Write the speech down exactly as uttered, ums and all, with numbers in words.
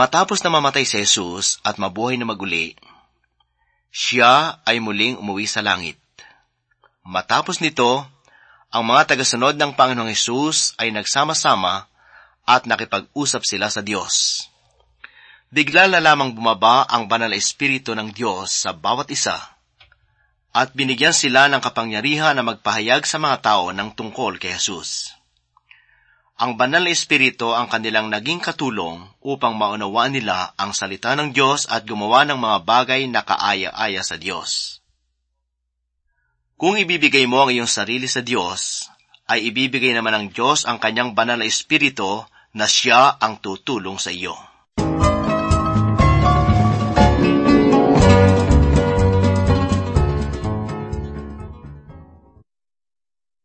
Matapos na mamatay si Jesus at mabuhay na maguli, siya ay muling umuwi sa langit. Matapos nito, ang mga tagasunod ng Panginoong Hesus ay nagsama-sama at nakipag-usap sila sa Diyos. Bigla na lamang bumaba ang banal na Espiritu ng Diyos sa bawat isa at binigyan sila ng kapangyarihan na magpahayag sa mga tao ng tungkol kay Jesus. Ang banal na Espiritu ang kanilang naging katulong upang maunawaan nila ang salita ng Diyos at gumawa ng mga bagay na kaaya-aya sa Diyos. Kung ibibigay mo ang iyong sarili sa Diyos, ay ibibigay naman ng Diyos ang kanyang banal na Espiritu na siya ang tutulong sa iyo.